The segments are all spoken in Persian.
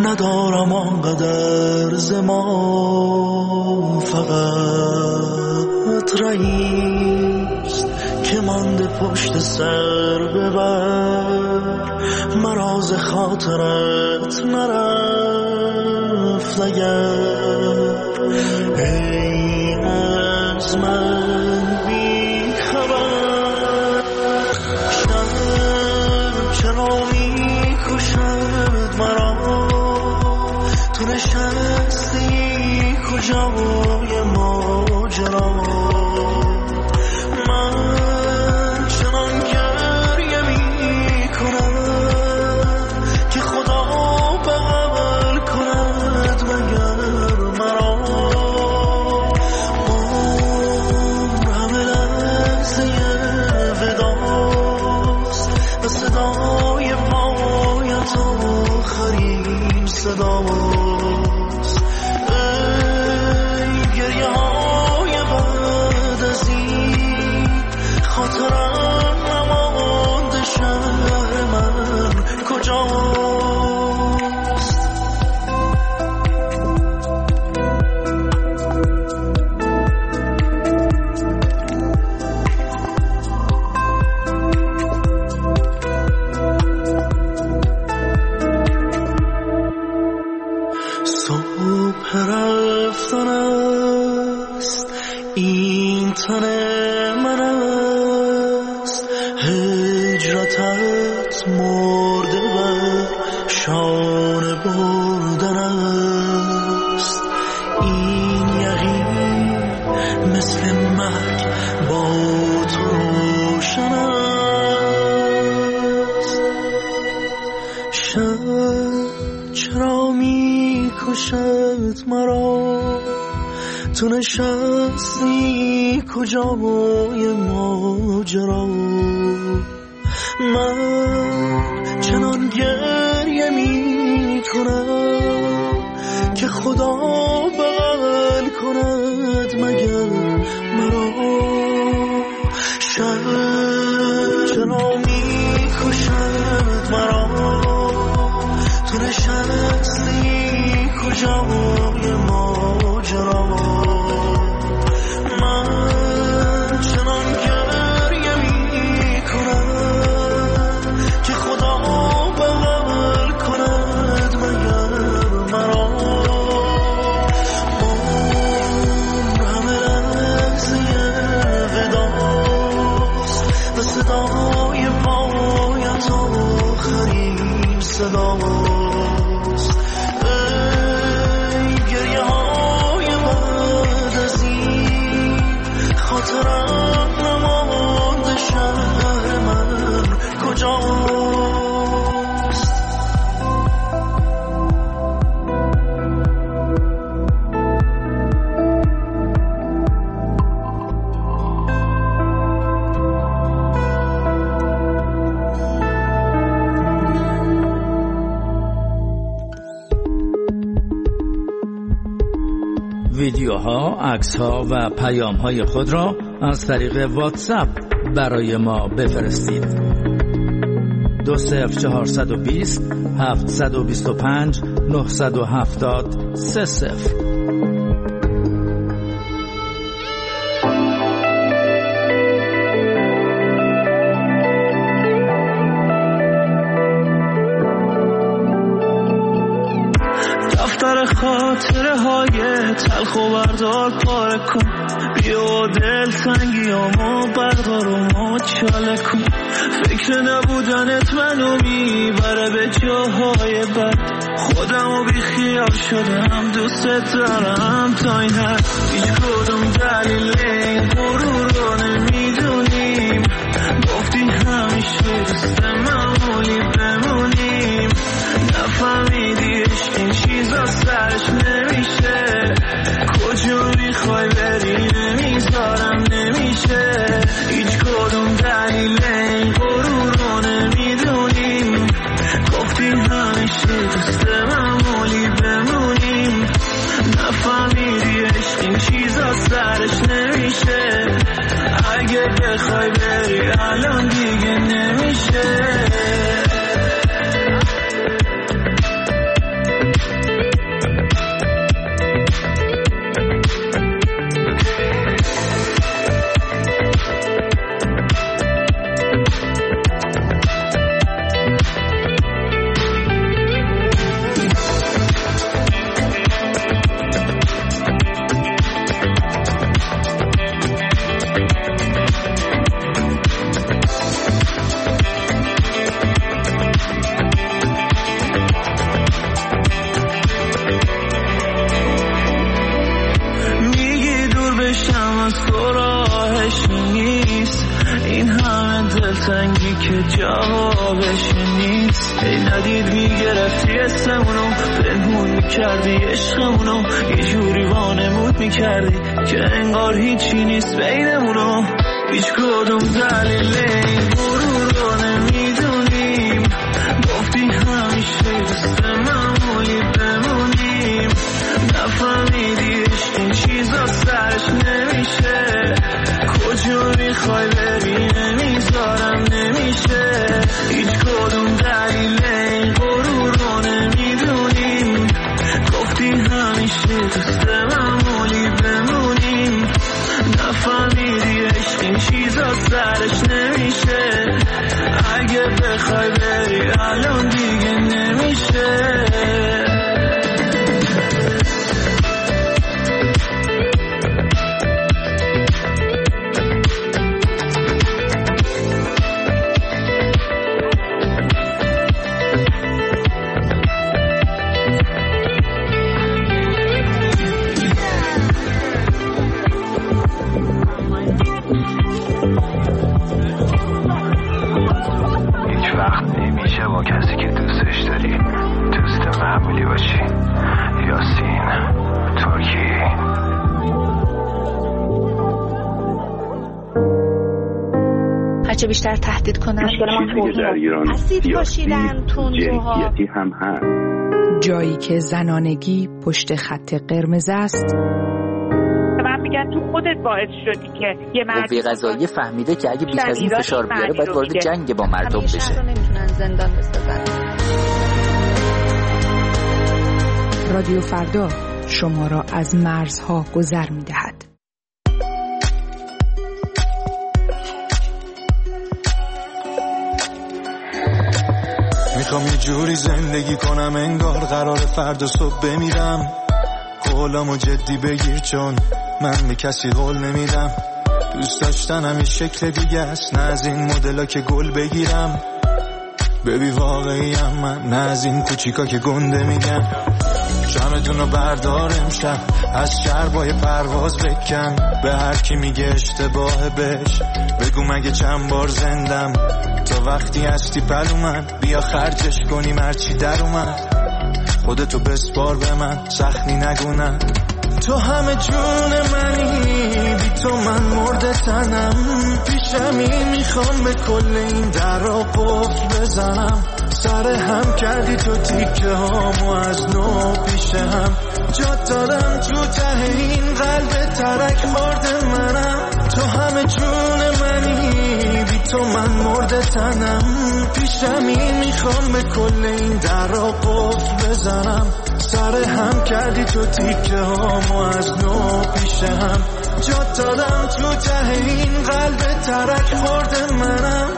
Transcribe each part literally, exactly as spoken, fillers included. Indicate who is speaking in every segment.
Speaker 1: ندارم آنقدر ز ما، فقط رئیست که مانده پشت سر ببر، مراز خاطرت نرفت اگر ای از من بی خبر. شب چرا می کشد مرا، تو نشستی کجای ماجرا، من چنان گریه می کنم که خدا بغل کند مگر مرا. عمر همه لحظه وداست و صدای پایت آخرین صداست. ای گریه های بعد از این، خاطرم نمانده شهر من کجاست. صبح رفتن است، این تن من است، هجرتت مرده بر شانه بردن است. این یقین مثل مرگ با تو روشن است. شب چرا می کشد مرا، تو نشستی کجای ماجرا، من چنان گریه می کنم که خدا بغل کند مگر مرا. شب چرا می کشد مرا، تو نشستی کجای ماجرا، من چنان گریه می کنم که خدا بغل کند مگر مرا. عمر همه لحظه وداست و صدای پایت آخرین صداست. ای گریه های بعد از این، خاطرم نمانده شهر من کجاست.
Speaker 2: ویدیوها، عکس‌ها و پیام‌های خود را از طریق واتساپ برای ما بفرستید. دو صفر چهارصد و بیست هفتصد و بیست و پنج نهصد و هفتاد سه صفر.
Speaker 1: خاطره های تلخ و بردار پاره کن، بیا دل تنگیامو بردار و مچاله کن. فکر نبودنت منو میبره به جاهای بد، خودم و بی خیال شدم دوست دارم تا این حد. هیچ کدوم دلیل این غرور رو نمیدونیم، گفتی همیشه دوست معمولی بمونیم. نفهمیدی عشق این چیزا سرش نمیشه، کجا میخوای بری نمیذارم نمیشه. هیچ کدوم دلیل این غرور رو نمیدونیم، گفتی همیشه دوست معمولی بمونیم. نفهمیدی عشق این چیزا سرش نمیشه، اگه بخوای بری الان دیگه نمیشه. که جوابش نیست. ای ندید میگرفتی اسمونو، پنهون میکردی عشقمونو، یه جوری وانمود میکردی که انگار هیچی نیست بینمونو. هیچ کدوم دلیل این غرور رو نمیدونیم، گفتی همیشه دست معمولی بمونیم. نفهمیدی عشق این چیزا سرش نمیشه، کجا میخوای بری نمیذارم نمیشه. هیچ کدوم دلیل این غرور رو نمیدونیم، گفتی همیشه دست معمولی بمونیم. نفهمیدی عشق این چیزا سرش نمیشه، اگه بخوای بری الان دیگه نمیشه.
Speaker 3: چه بیشتر تهدید کنن اسید پاشیدن تندروها
Speaker 4: هم هست.
Speaker 5: جایی که زنانگی پشت خط قرمز است.
Speaker 6: من میگن تو خودت باعث شدی که یه مرد
Speaker 7: قوه قضاییه فهمیده که اگه بیش از این فشار بیاره باید وارد جنگ با مردم بشه.
Speaker 3: همیشه رو نمیتونن زندان بسازن.
Speaker 5: رادیو فردا شما را از مرزها گذر میدهد.
Speaker 8: میخوام یه جوری زندگی کنم انگار قرار فردا صبح بمیرم. قولامو جدی بگیر چون من به کسی قول نمیدم. دوست داشتنم یه شکل دیگه است، نه از این مدلا که گل بگیرم. ببی واقعیم من، نه از این کوچیکا که گنده میگم. شمتونو بردار امشب از شربای پرواز بکن. به هر کی میگه اشتباه بش بگو مگه چند بار زندم. تا وقتی هستی پلو من بیا خرجش کنیم هرچی در اومد. خودتو بسپار به من سخنی نگونم. تو همه جون منی، بی تو من مرده تنم. پیشمی میخوام به کل این در را قفل بزنم. سر هم کردی تو تیکه هامو از نو پیش هم. جا دادم تو ته این قلب ترک خورده منم. تو همه جون منی، بی تو من مرده تنم. پیشمی میخوام به کل این در را قفل بزنم. سر هم کردی تو تیکه هامو از نو پیش هم. جا دادم تو ته این قلب ترک خورده منم.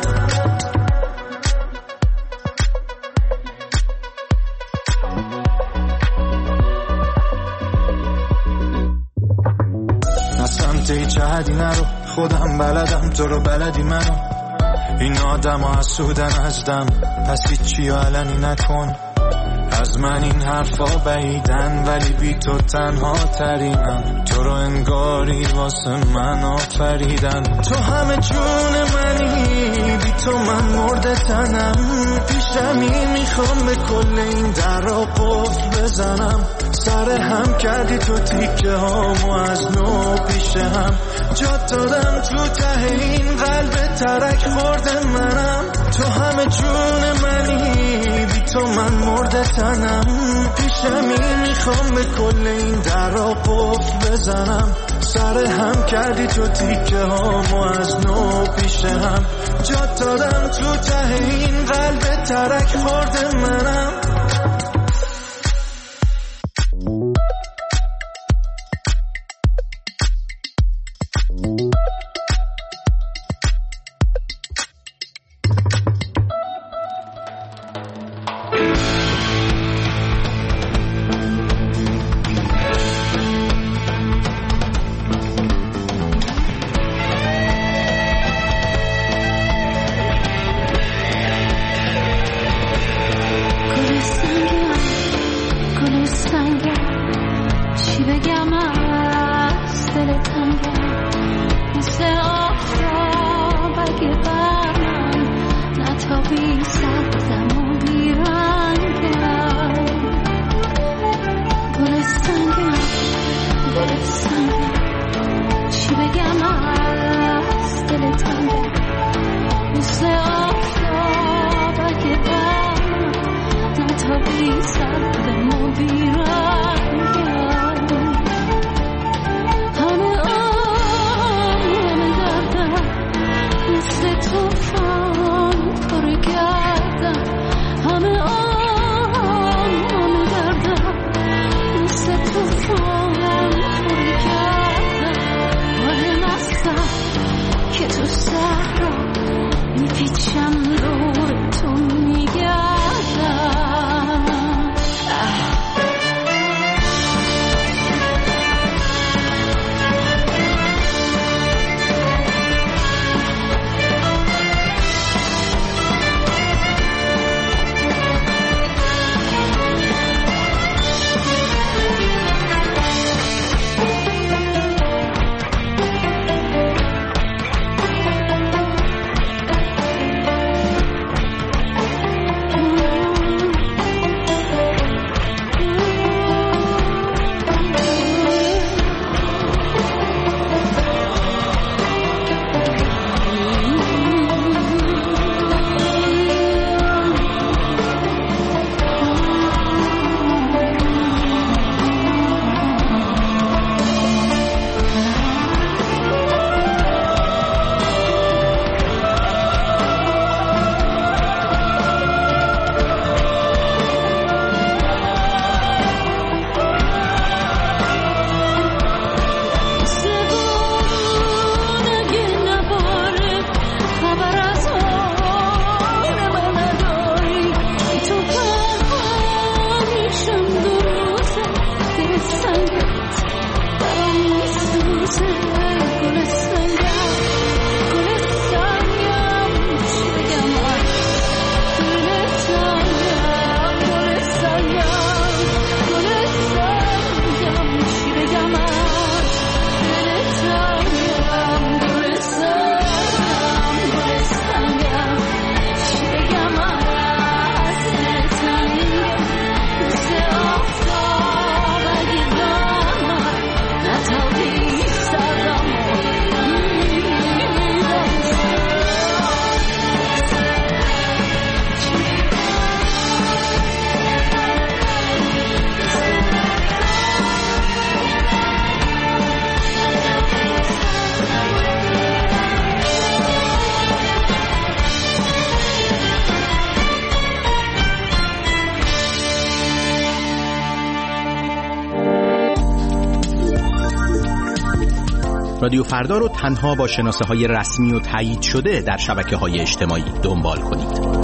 Speaker 8: سمت هیچ حدی نرو، خودم بلدم تو رو بلدی منو. این آدم ها حسودن ازدم، پس هیچی علنی نکن. از من این حرفا بعیدن ولی بی تو تنها ترینم. تو رو انگاری واسه من آفریدن. تو همه جون منی، بی تو من مرده تنم. پیشمی میخوام به کل این در را قفل بزنم. سر هم کردی تو تیکه هامو از نو پیش هم. جا دادم تو ته این قلب ترک خورده منم. تو همه جون منی، بی تو من مرده تنم. پیشمی میخوام به کل این در را قفل بزنم. سر هم کردی تو تیکه هامو از نو پیش هم. جا دادم تو ته این قلب ترک خورده منم.
Speaker 4: رادیو فردا رو تنها با شناسه‌های رسمی و تایید شده در شبکه‌های اجتماعی دنبال کنید.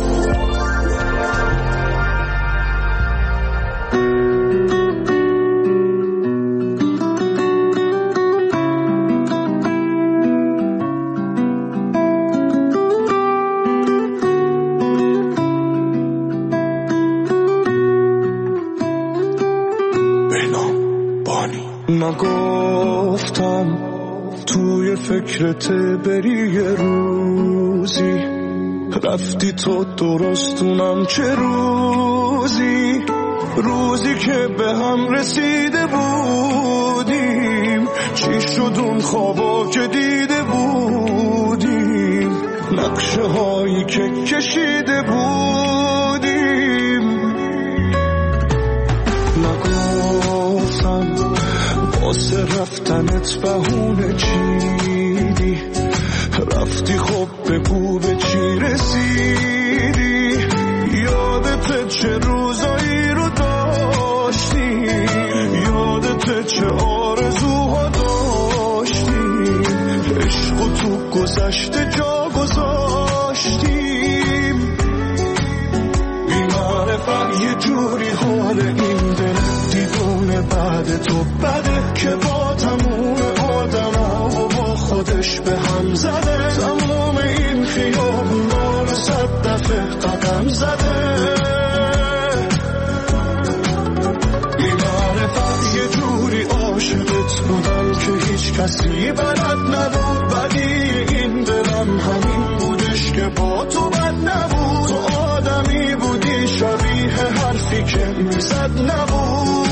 Speaker 9: فکرت بری یه روزی رفتی تو درستونم چه روزی روزی که به هم رسیده بودیم چی شد اون خوابا که دیده بودیم نقشه هایی که کشیده بودیم نگفتم واسه رفتنت بهونه چیدی رفتی خب بگو به چی رسیدی یادت چه روزایی رو داشتی یادت چه آرزوها داشتی عشق تو گذشته جا گذاشتیم بی‌معرفت یه جوری حال این دل دیدونه بعد تو بده که با تموم آدم ها و با خودش به هم زده تمام این خیابونا رو صد دفعه قدم زده بی‌معرفت یه جوری عاشقت بودم که هیچ کسی بلد نبود بدی این دلم همین بودش که با تو بد نبود تو آدمی بودی شبیه حرفی که میزد نبود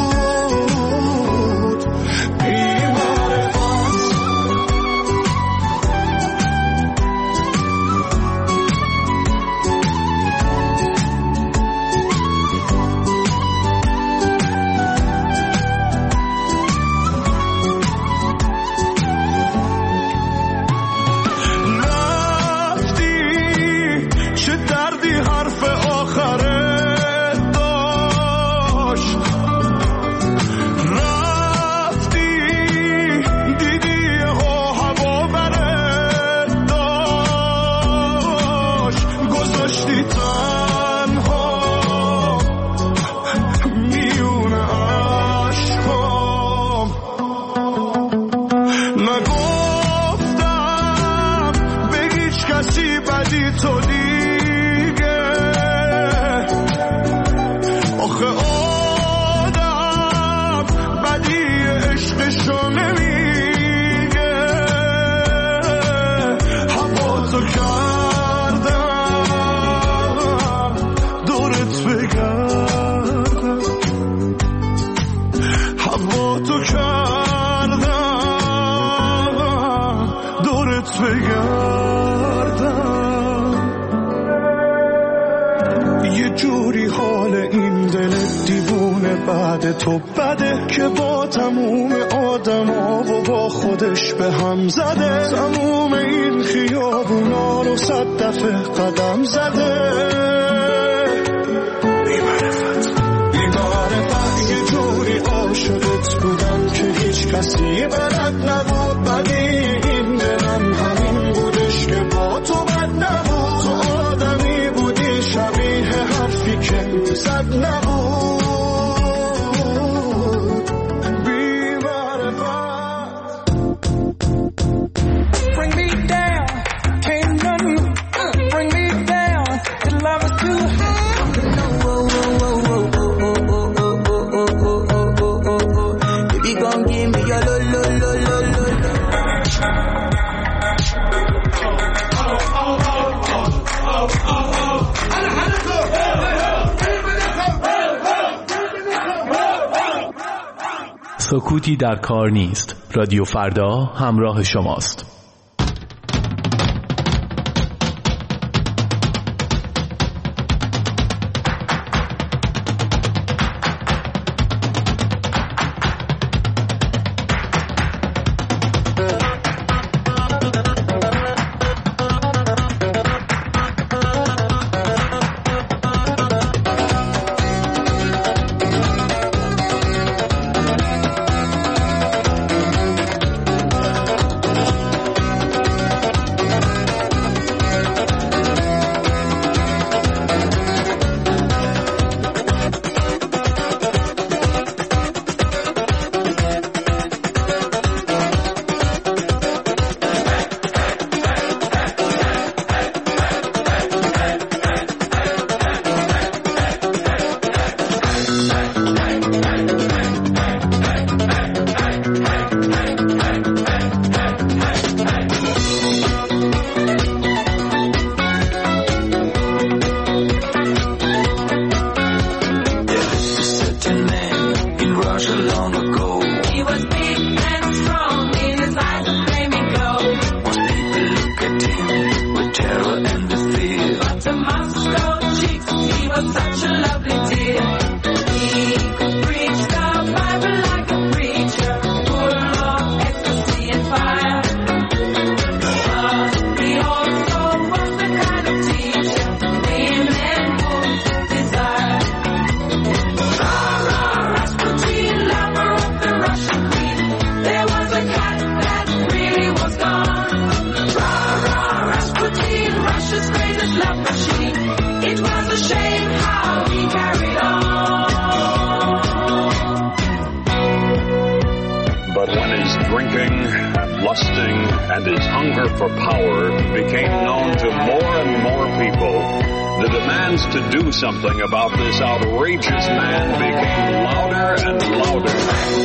Speaker 9: تو بده که با تموم آدم ها و با خودش به هم زده تموم این خیابونا رو صد دفعه قدم زده بی‌معرفت بی‌معرفت یه جوری عاشقت بودم که هیچ کسی بلد نبود بدی این دلم همین بودش که با تو بد نبود تو آدمی بودی شبیه حرفی که میزد نبود
Speaker 10: سکوتی در کار نیست. رادیو فردا همراه شماست.
Speaker 11: Something about this outrageous man became louder and louder.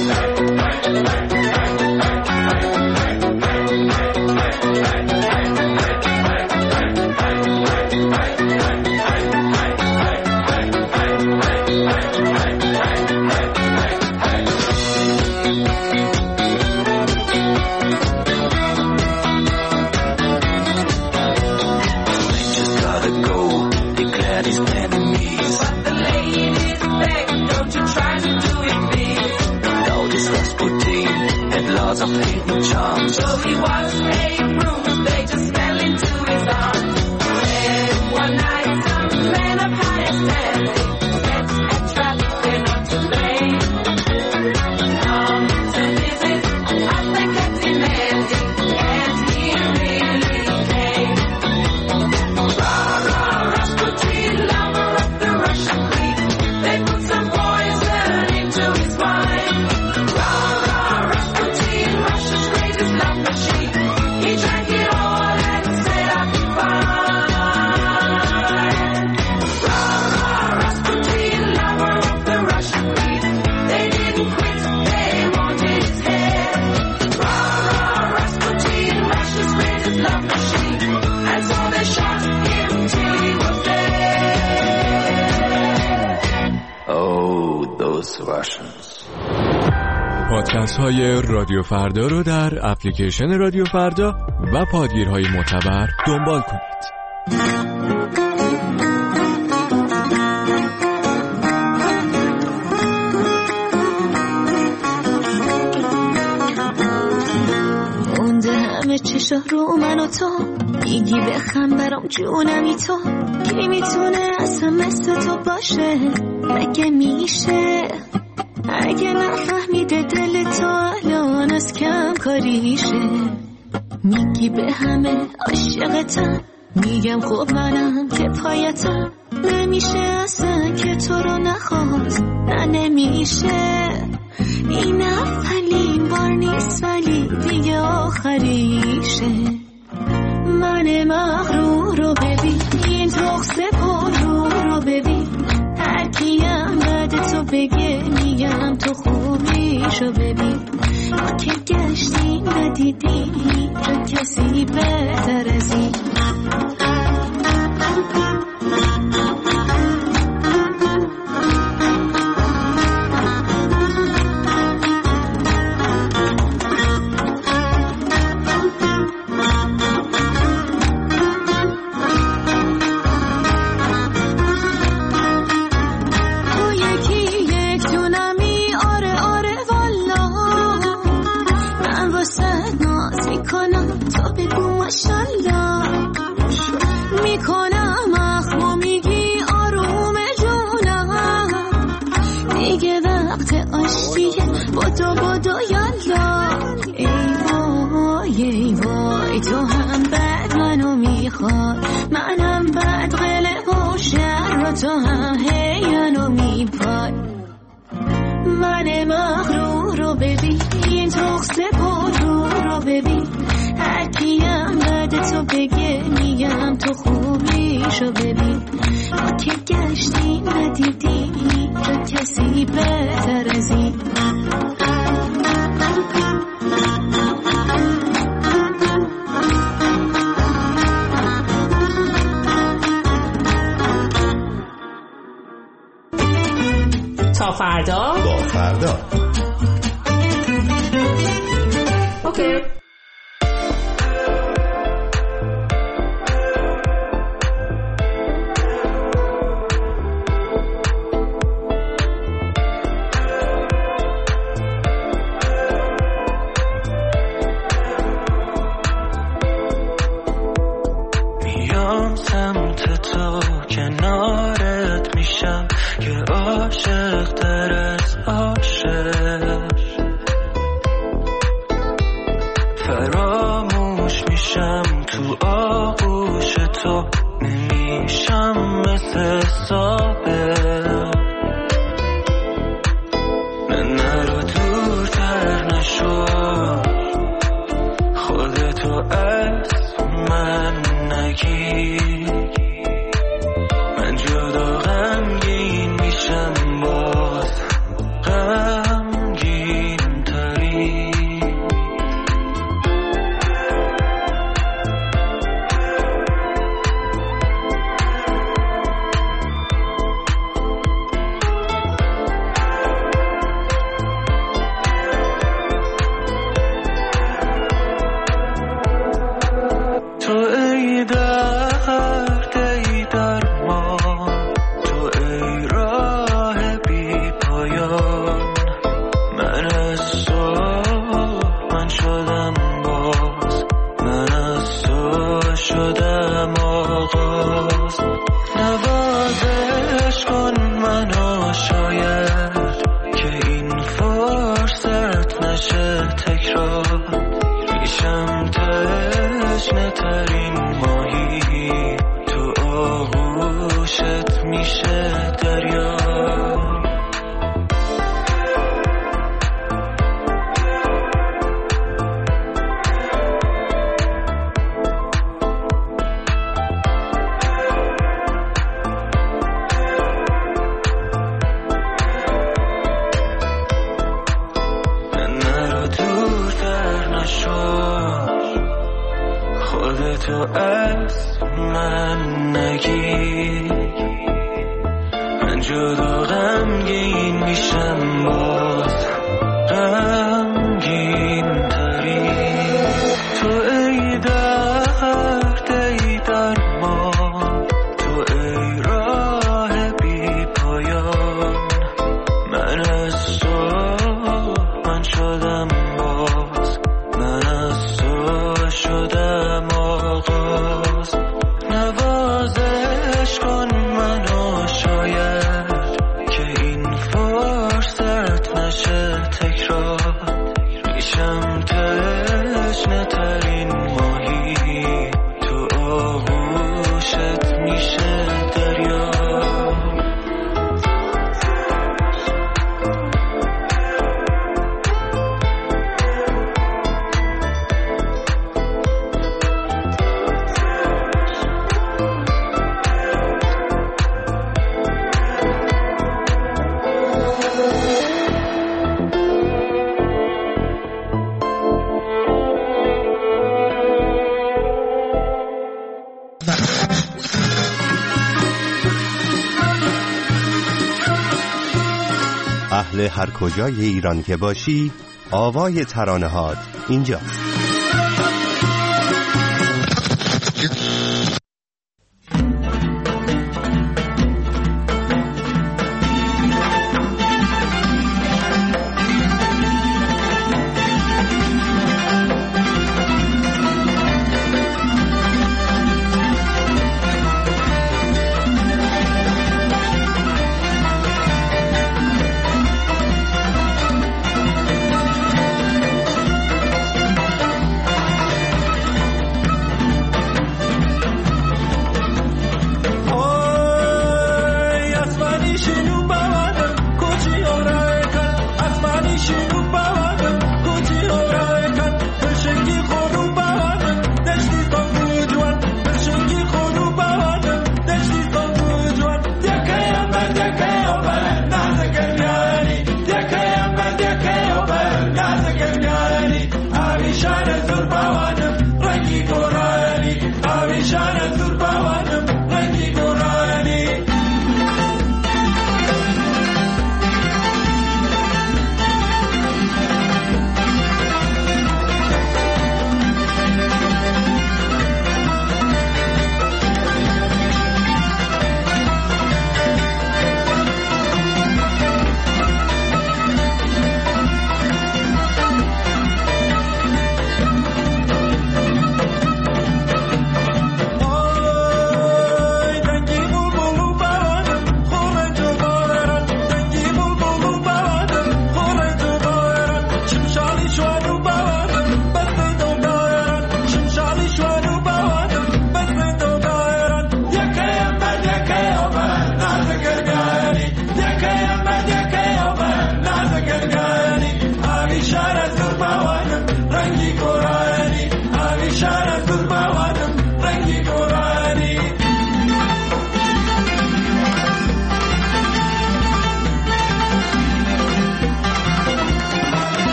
Speaker 12: پادکست های رادیو فردا رو در اپلیکیشن رادیو فردا و پادگیرهای معتبر دنبال کنید.
Speaker 13: مونده همه چشا رو من و تو، میگی بخم برام جونمی تو، کی میتونه اصلا مثل تو باشه؟ مگه میشه؟ اگه نفهمیده دل تو الان از کم کاریشه، میگی به همه عاشقتم، میگم خب منم که پایتم، نمیشه اصلا که تو رو نخواست، نه نمیشه، این اولین بار نیست ولی دیگه آخریشه. من مغرور رو ببین، این رخصه پر رو رو ببین، هر کیم بعد تو بگه میگم تو خوبیشو ببین، ما که گشتیم ندیدیم کسی بهتر از این. دیگه وقت آشتیه، بدو بدو یالا. ای وای ای وای تو هم بعد منو میخوای، منم بعد قله و شر و تو هم هیانو میپای. من مغرور رو ببین، این تخص پرو رو ببین، هر کیم بعد تو بگه میگم تو خوبیشو ببین. ما که گشتیم ندیدیم اینجا کسی بهتر از این.
Speaker 14: تا فردا
Speaker 15: با فردا
Speaker 14: اوکی.
Speaker 1: میام سمت تو کنارت میشم که عاشق تر از عاشق، فراموش میشم تو آغوش تو، نمیشم مثل سابق. نه نرو دورتر نشو، خودتو از من نگیر. من جدا غمگین میشم باز غمگین تری. تو ای درد ای درمان، تو ای راه بی پایان. من از تو من شدم باز، من از تو شدم آغاز. نوازش کن منو شاید که این فرصت نشه تکرار. میشم تشنه ترین ماهی، تو آغوشت میشه دریا. نرو دورتر نشو، خودتو از من نگیر. من جدا غمگین میشم باز غمگین تری. تو ای درد ای درمان، تو ای راه بی پایان. من از تو من شدم باز، من از تو شدم آغاز. نوازش کن منو شاید که این فرصت نشه تکرار. میشم تشنه ترین ماهی، تو آغوشت میشه دریا.
Speaker 15: اهل هر کجای ایران که باشی، آوای ترانه‌هات اینجاست.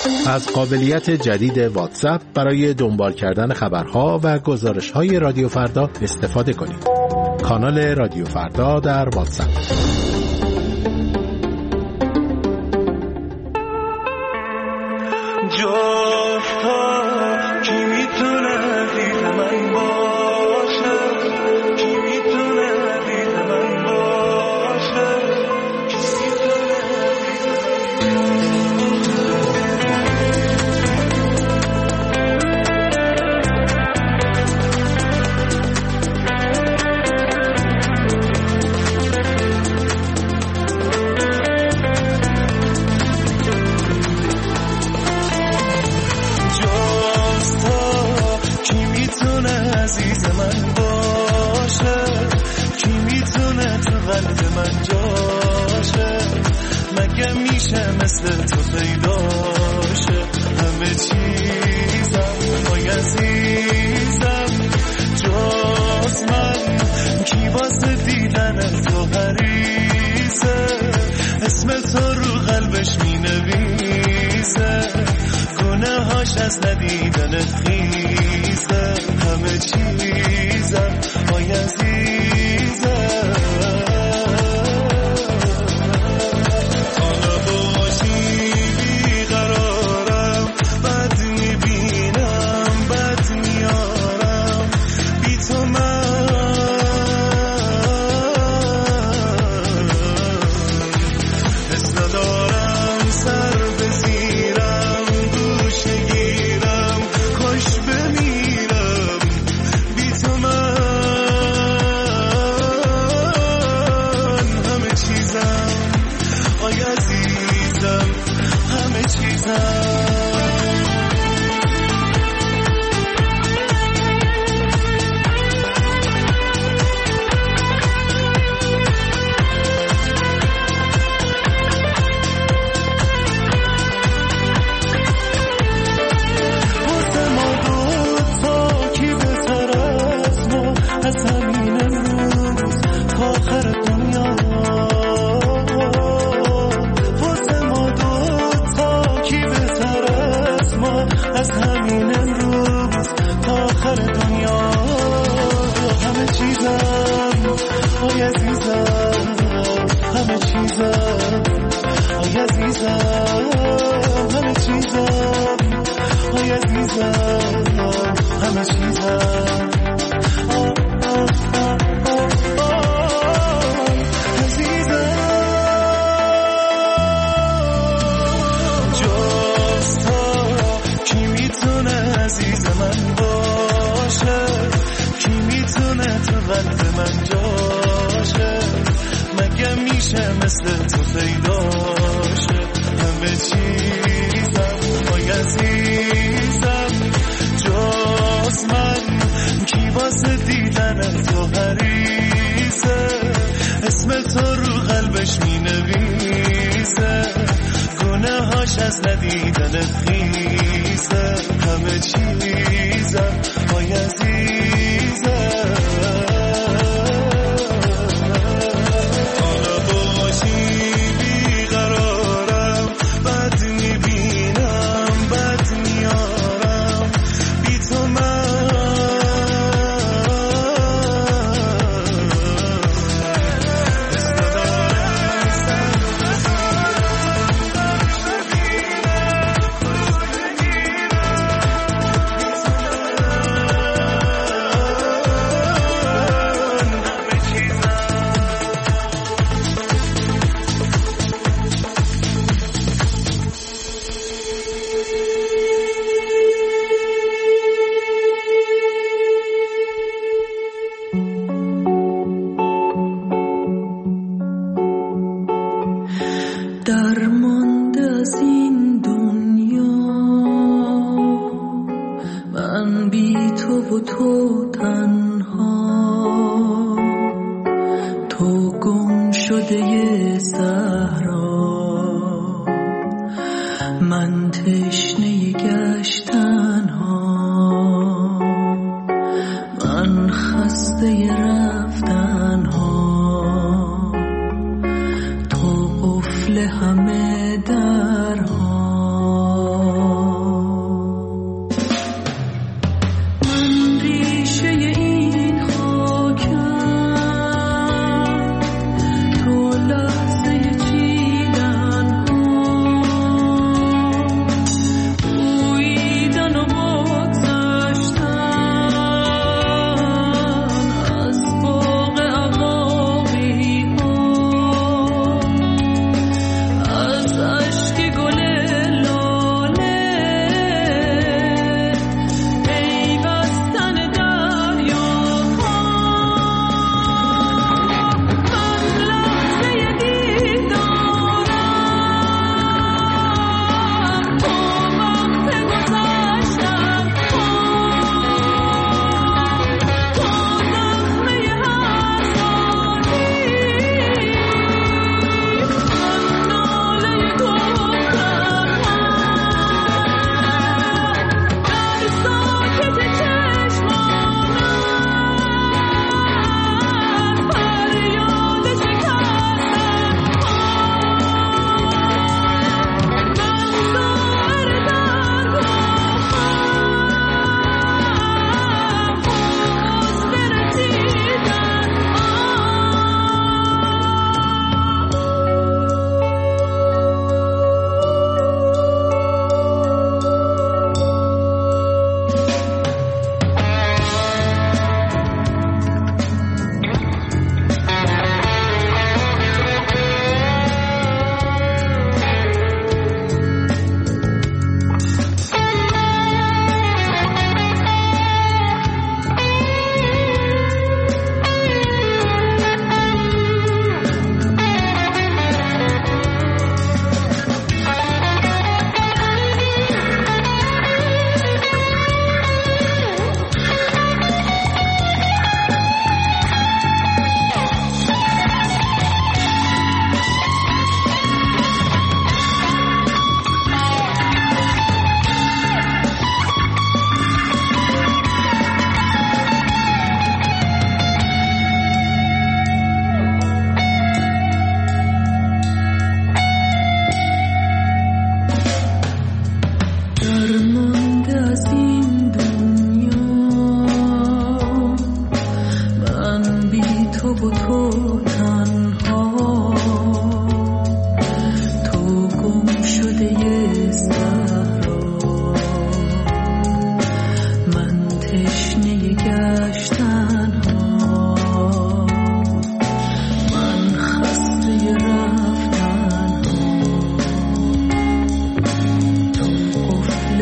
Speaker 4: از قابلیت جدید واتساپ برای دنبال کردن خبرها و گزارش‌های رادیو فردا استفاده کنید. کانال رادیو فردا در واتساپ.
Speaker 1: مثل تو پیداشه همه چیزم وای عزیزم جز من کی واسه دیدن تو حریصه اسم تو رو قلبش می نویسه گناه هاش از ندیدن خیزه همه چیزم وای عزیزم
Speaker 16: همه درها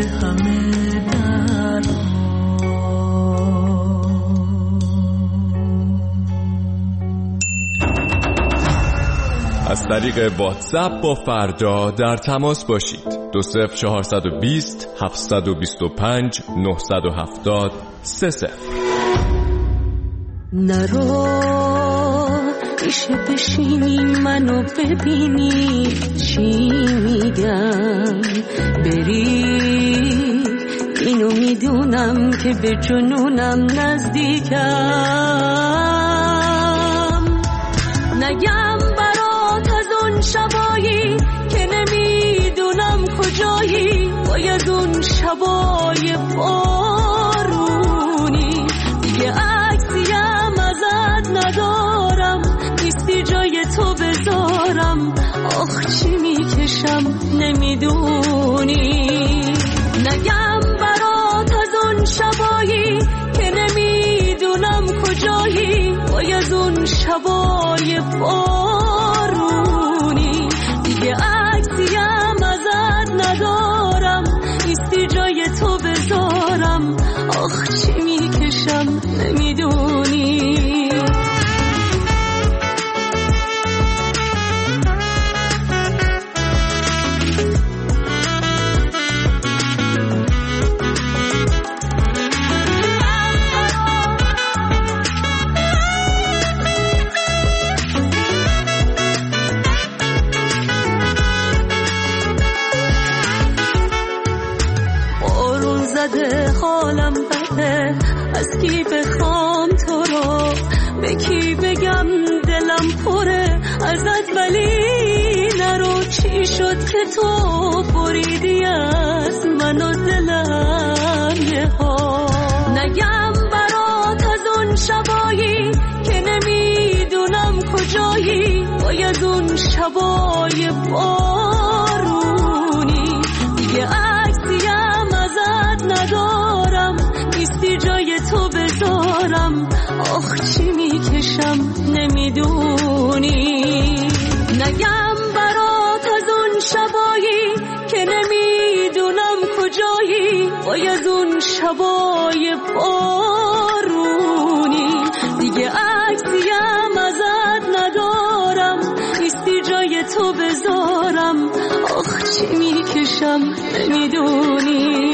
Speaker 1: همه درها.
Speaker 12: از طریق واتساپ با فردا در تماس باشید. دو صفر چهارصد و بیست هفتصد و بیست و پنج نهصد و هفتاد سه صفر.
Speaker 13: نرو میشه بشینی منو ببینی چی میگم، بری اینو میدونم که به جنونم نزدیکم. نگم برات از اون شبایی که نمیدونم کجایی، باید اون شبای بارونی دیگه عکسیم ازت ندارم، نیستی جای تو بذارم، آخ چی میکشم نمیدونی. نگم برات از اون شبایی که نمیدونم کجایی، باید اون شبای بارونی دیگه عکسیم ازت ندارم، نیستی جای تو بذارم، آخ چی میکشم نمیدونی. حالم بده، از کی بخوام تو رو، به کی بگم دلم پره ازت، ولی نرو چی شد که تو بریدی از من و دلم یه ها. نگم برات از اون شبایی که نمیدونم کجایی، باید اون شبای بارونی دیگه عکسیم ازت ندارم، نیستی جای تو بذارم، آخ چی میکشم نمیدونی. نگم برات از اون شبایی که نمیدونم کجایی، باید اون شبای بارونی دیگه عکسیم ازت ندارم، نیستی جای تو بذارم، آخ چی میکشم نمیدونی.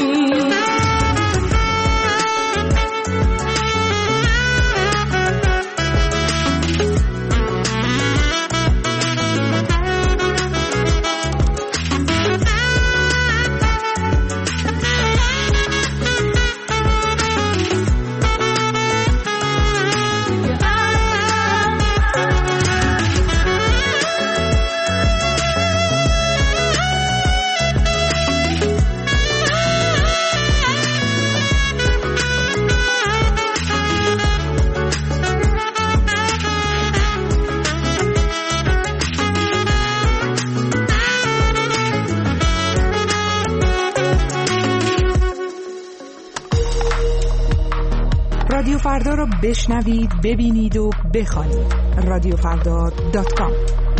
Speaker 5: رادیو فردا رو بشنوید، ببینید و بخوانید. رادیو فردا دات کام.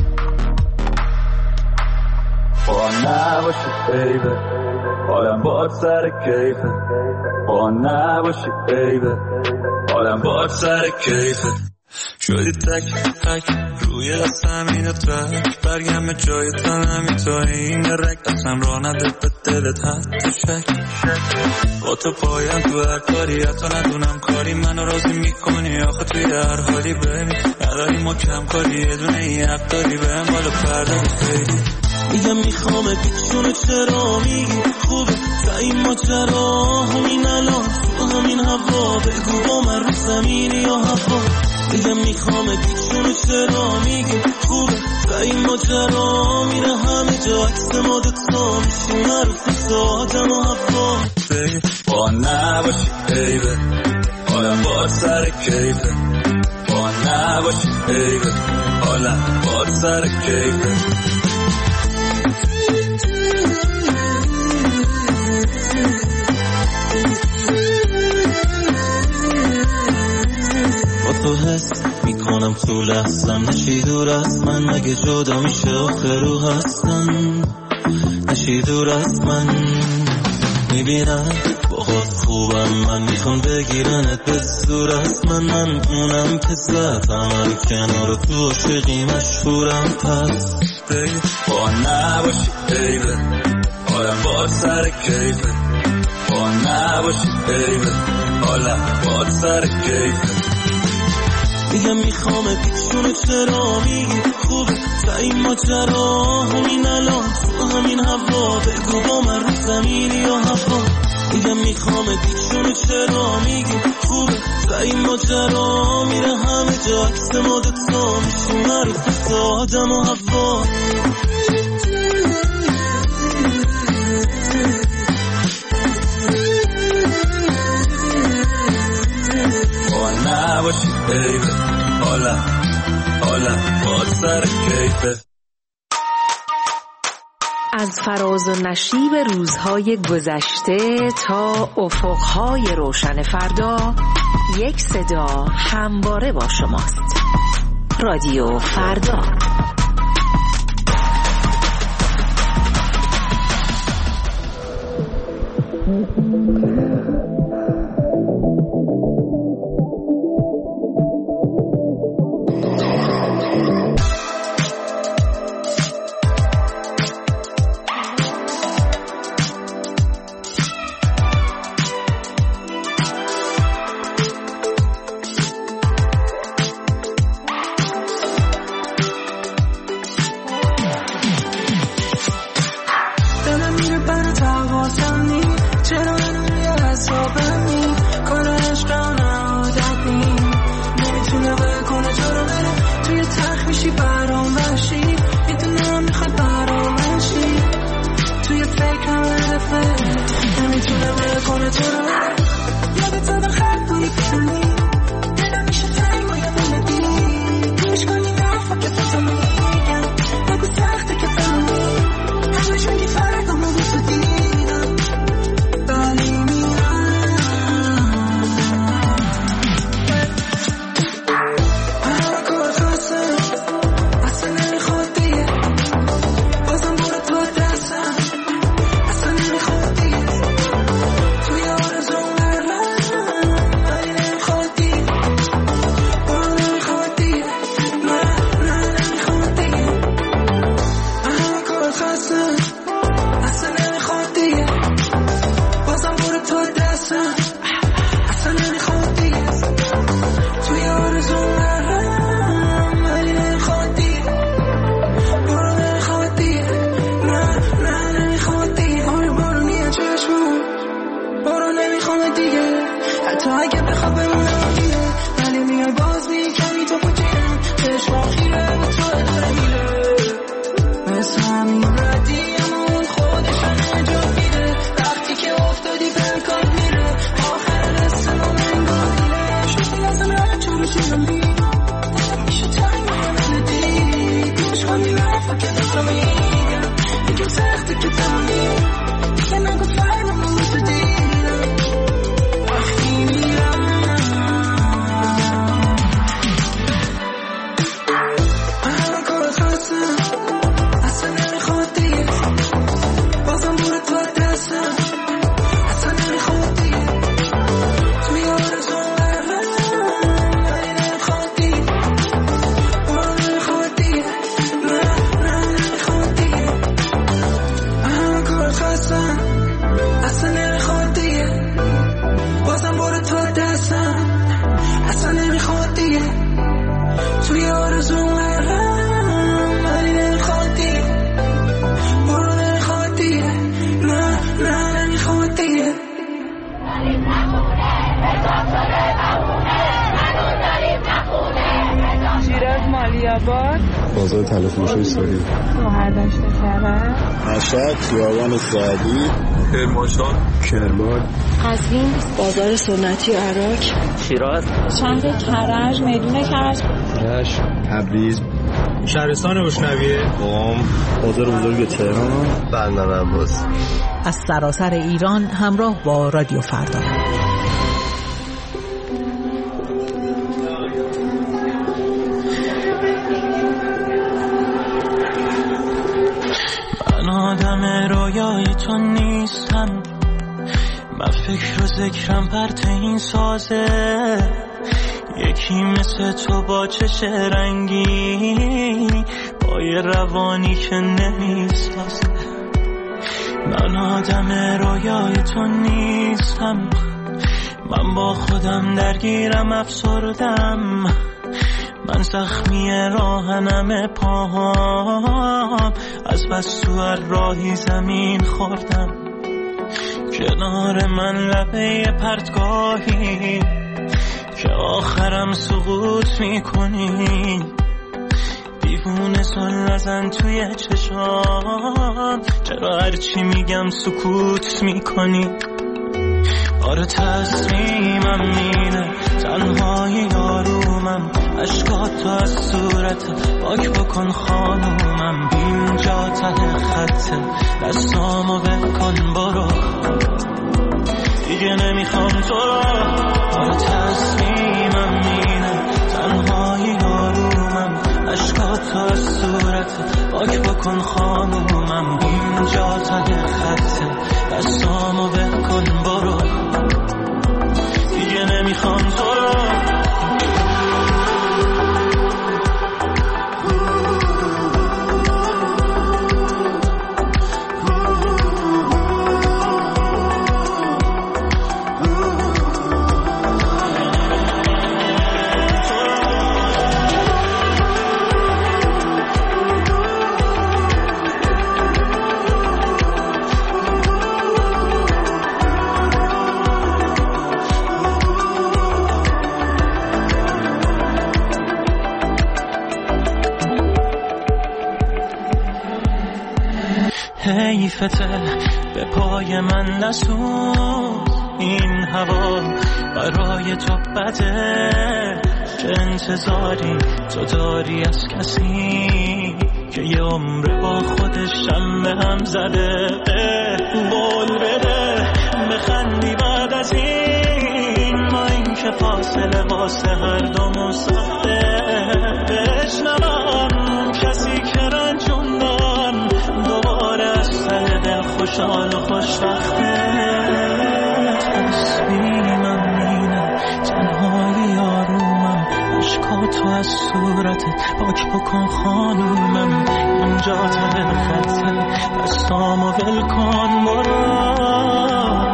Speaker 1: با نباشی بیبه حالم باد سر کیفه، با نباشی بیبه حالم باد سر کیفه. شدی تک تک روی دستم این ترک، برگم جای تنمی تا این رک، دستم را نده به دلت حتی شک. با تو پایم تو هر کاری، حتی ندونم کاری منو راضی میکنی، آخه توی هر حالی بمی نداری ما کم کاری، یه دونه این حق داری بهم بالا پرده خیلی. میگم میخوامه بیچونه چرا میگی خوبه تا این ماجرا، همین الان تو همین هوا بگو با من رو زمینی یا هوا. میگم میخوامه بیچونه چرا میگی خوبه تا این ماجرا، میره همه جا عکس ما دوتا میشونه رو فیس آدم و هوا. با نباشی بیبه حالم باد سر کیفه، با نباشی بیبه حالم باد سر کیفه. تو حس میکنم تو لحظم، نشی دور از من مگه جدا میشه آخر رو هستن، نشی دور از من.
Speaker 16: میبینم با خود خوبم من میخوام بگیرنت به صورت من من اونم که زدم کنار تو عشقی مشهورم پس
Speaker 1: با نباشی بیبه حالم با سر کیفه با نباشی بیبه حالم با سر کیفه
Speaker 16: میگم میخوام پیچونو چرا میگی خوبه تا این ماجرا همین الان تو همین هوا بگو با من رو زمینی یا هوا میگم میخوام پیچونو چرا میگی خوبه تا این ماجرا میره همه جا عکس ما دوتا میشونه رو خط آدم و هوا
Speaker 1: با نباشی بیبه حالا حالا با سر کیفه
Speaker 5: از فراز و نشیب روزهای گذشته تا افقهای روشن فردا یک صدا همواره با شماست. رادیو فردا.
Speaker 17: بازار تلفروش استوری
Speaker 18: مهردشت کرد
Speaker 17: مشهد خیابان سعدی
Speaker 12: کرمانشاه
Speaker 17: کرمان
Speaker 18: قزوین بازار سنتی عراق
Speaker 7: شیراز
Speaker 18: شهر کرج میدون کرج
Speaker 17: رشت تبریز
Speaker 19: شهرستان اشنویه
Speaker 17: قم بازار بزرگ تهران
Speaker 15: بندر عباس
Speaker 5: از سراسر ایران همراه با رادیو فردا.
Speaker 16: من آدم رویای تو نیستم من فکر و ذکرم پرت این سازه، یکی مثل تو با چش رنگی، با یه روانی که نمیسازه. من آدم رویای تو نیستم، من با خودم درگیرم افسردم، من زخمی راهنم پاهام، از بس تو هر راهی زمین خوردم. کنار من لبه پرتگاهی که آخرم سقوط میکنی، دیوونه سل نزن توی چشام، چرا هرچی میگم سکوت میکنی؟ آره تصمیمم اینه، تنهایی آرومم، اشکاتو از صورت پاک بکن خانومم، اینجا ته خطه، دستامو بکن برو، دیگه نمیخوام تو رو. آره تصمیمم اینه، تنهایی آرومم، اشکاتو از صورت پاک بکن خانومم، اینجا ته خطه، دستامو بکن برو، دیگه نمیخوام تو رو. حیفته به پای من نسوز، این هوا برای تو بده، چه انتظاری تو داری از کسی که یه عمر با خودش هم به هم زده؟ قول بده بخندی بعد از این، ما این که فاصله واسه هر دومون سخته، بشنوم کسی که رنجوندن دوباره از ته دل خوشحال و خوشبخته. تصمیمم اینه، تنهایی آرومم، اشکاتو از صورتت پاک بکن خانومم، اینجا ته خطه، دستامو ول کن برو،